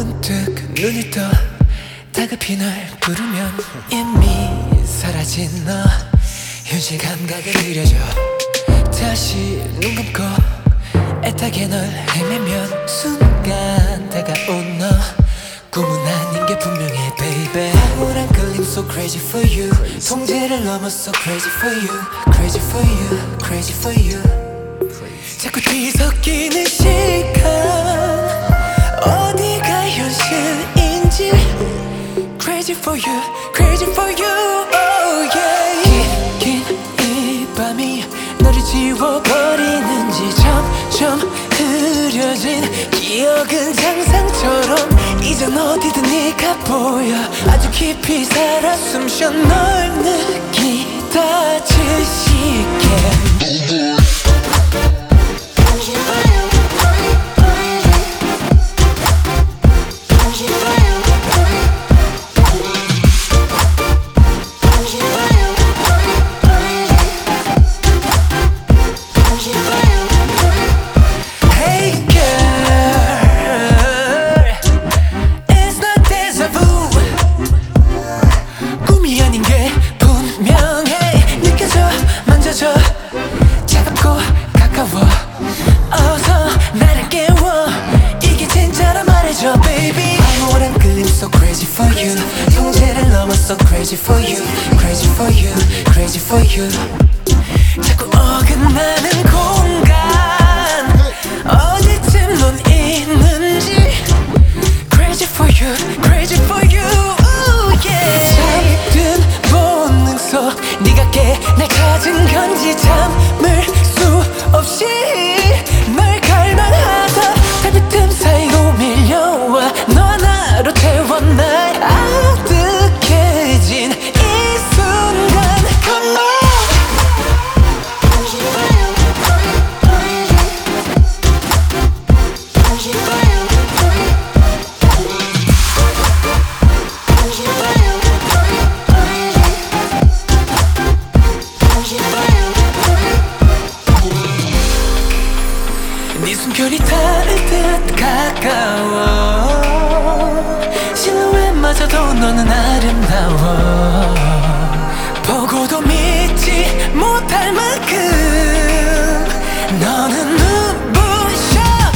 문득 눈을 떠 다급히 널 부르면 이미 사라진 너 현실 감각을 느려줘 다시 눈 감고 애타게 널 헤매면 순간 다가온 너 꿈은 아닌 게 분명해 baby 황홀한 끌림 so crazy for you 통제를 넘었어 crazy for you crazy for you crazy for you 자꾸 뒤섞이는 시간 어디가 현실인지 crazy for you crazy for you oh yeah 긴 이 밤이 너를 지워버리는지 점점 흐려진 기억은 상상처럼 이젠 어디든 네가 보여 아주 깊이 살아 숨쉬어 널 느끼다 지치게 차갑고 가까워 어서 나를 깨워 이게 진짜라 말해줘 baby 황홀한 끌림 so crazy for you 통제를 넘었어 crazy for you crazy for you crazy for you 자꾸 어긋나는 공간 어디쯤 넌 있는지 crazy for you crazy for you ooh, yeah 잠든 본능 속 네가 깨 날 찾은 건지 잠을 수 없이 널 갈망하다 달빛 틈 사이로 밀려와 너 하나로 채워 날 아득해진 이 순간 Come on 네 숨결이 닿을 듯 가까워 실루엣마저도 너는 아름다워 보고도 믿지 못할 만큼 너는 눈부셔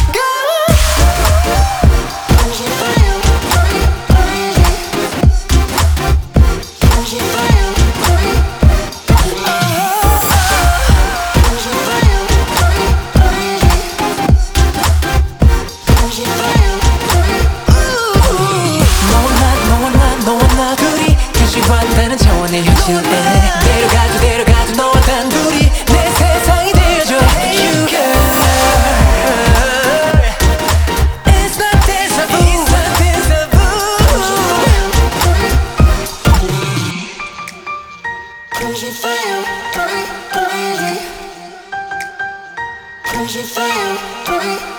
완다는 차원의 현실에 데려가도 너와 단둘이 내 세상이 되어줘 You girl It's not déjà vu It's not déjà vu Crazy for you Crazy for you